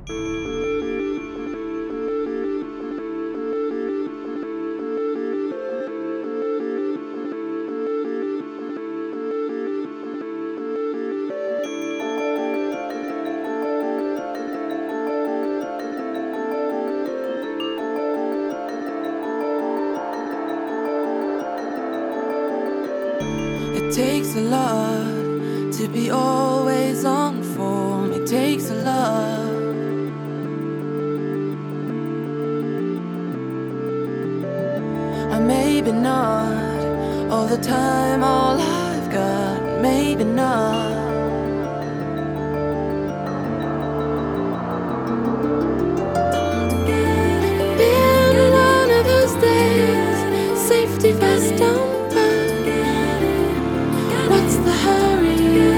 It takes a lot to be always on form. It takes a lot. Maybe not all the time, all I've got. Maybe not. Been one of those days, safety vest on. What's the hurry?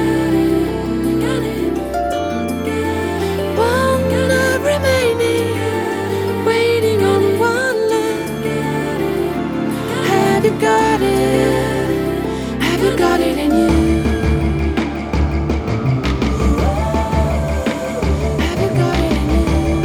One night remaining, waiting on one look. Have you got it? Have you got it in you? Have you got it in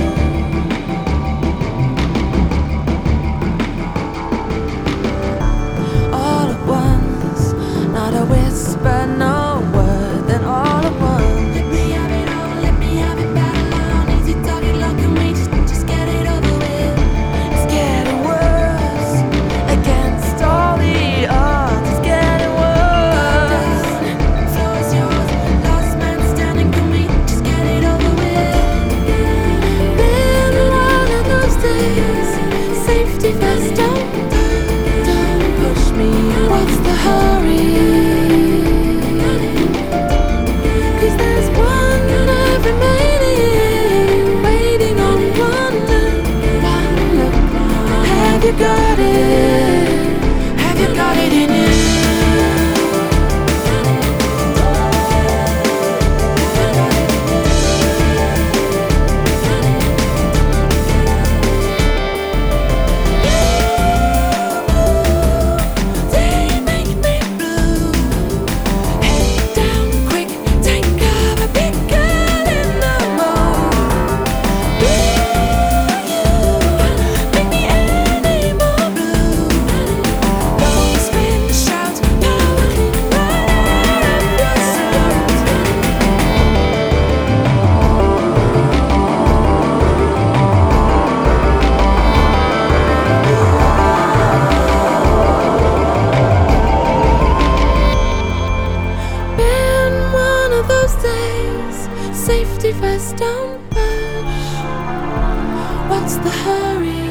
you? All at once, not a whisper, no word, then all at once. Let me have it all, let me have it back alone. Easy talking, look at me, just get it over with. It's getting worse, against all the odds. It's getting worse. Floor is yours, last man standing for me, just get it over with. Been one of those days, safety vest, don't push me. What's the hurry? Have you got it? Have you got it in you? They make me blue. Head down quick, take cover, big girl in the mood. Make me any more blue. Don't spin, shout, power, right out of your suit. Been one of those days, safety vest, don't push. What's the hurry?